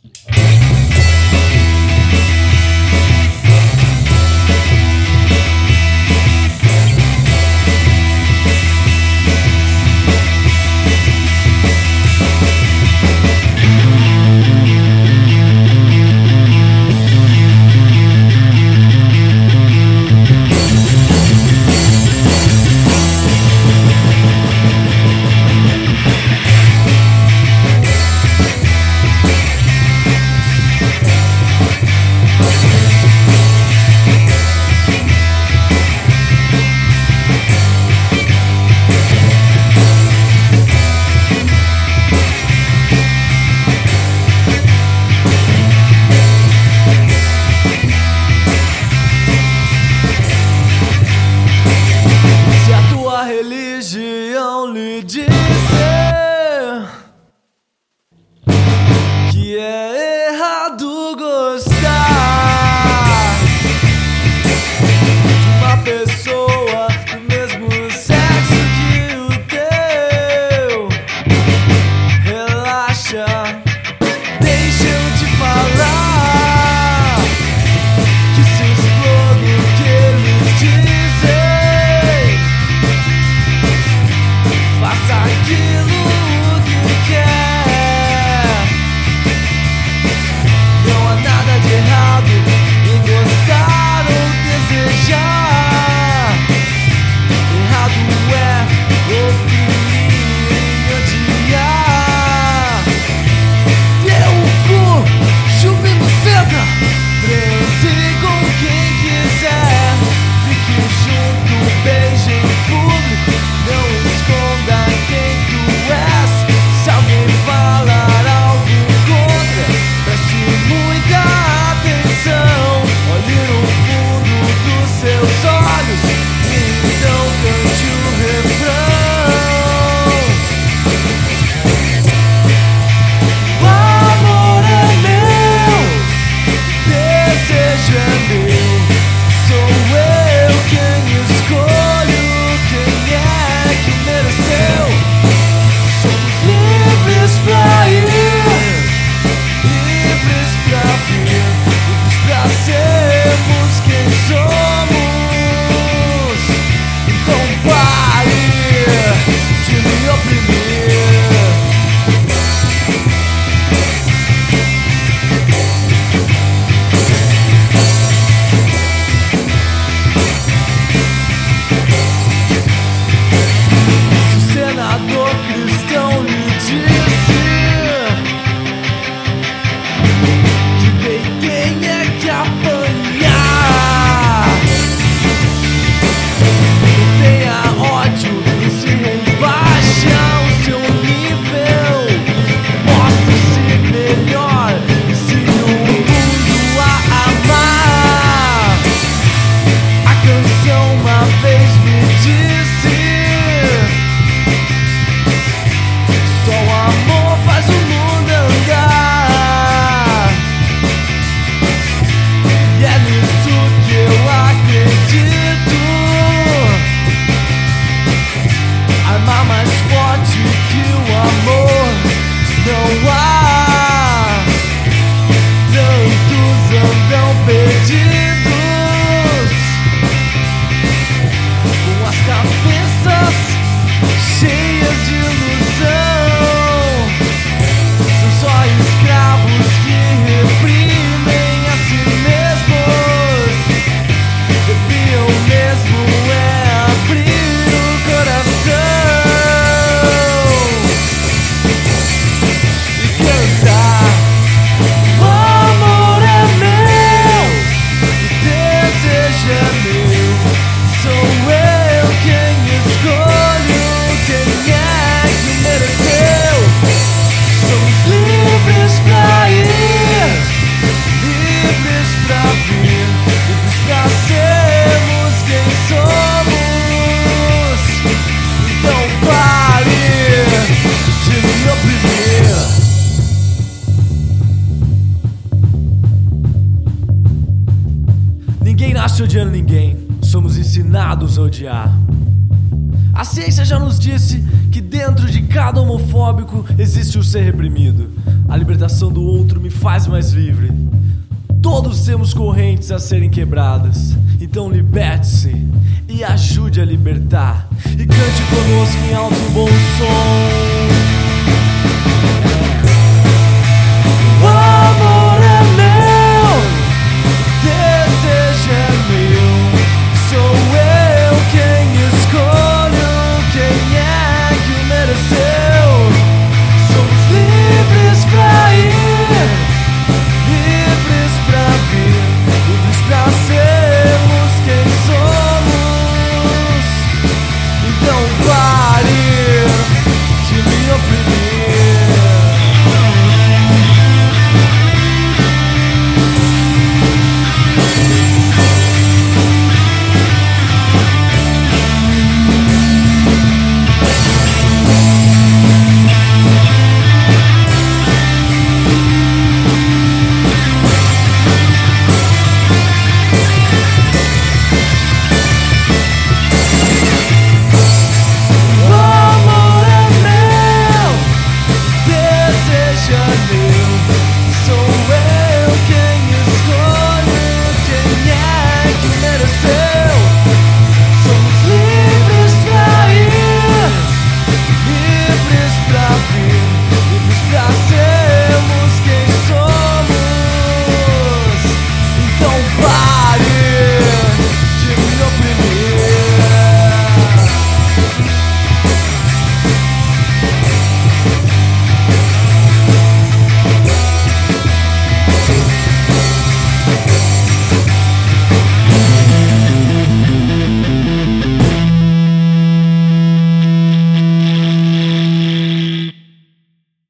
Religião lhe dizer que é errado gostar de uma pessoa do mesmo sexo que o teu. Relaxa, deixa eu te falar que se explodo o que eles dizem, faça aquilo que quer. Não há nada de errado em gostar ou desejar. Errado é oprimir e odiar. Dê o cu, chupe no senta, transe com quem quiser. Fique junto, beije em público, não esconda quem tu és. Se alguém falar algo contra, preste muita atenção. Olhe no fundo dos seus olhos e então cante o refrão. O amor é meu, desejo é meu. Sou eu quem escolho quem é que mereceu. Somos livres pra ir, livres pra vir, livres pra sermos quem somos. Então pare de me oprimir. Se o senador cristão lhe disse que gay tem é que apanhar, não tenha ódio, não se rebaixa o seu nível. Mostre-se melhor, ensine o mundo a amar. A canção uma vez me disse: só o amor faz o mundo andar. E é nisso que eu acredito. Amar mais forte que o amor não há. Tantos andam perdidos, com as cabeças cheias de ilusão. São só escravos que reprimem a si mesmos. Deviam mesmo é abrir o coração e cantar. O amor é meu, o desejo é meu. Sou eu quem escolho quem é que mereceu. Somos livres pra ir, livres pra vir, livres pra sermos quem somos. Então pare de me oprimir. Ninguém nasce odiando ninguém, somos ensinados a odiar. A ciência já nos disse que dentro de cada homofóbico existe o ser reprimido. A libertação do outro me faz mais livre. Todos temos correntes a serem quebradas. Então liberte-se e ajude a libertar. E cante conosco em alto e bom som.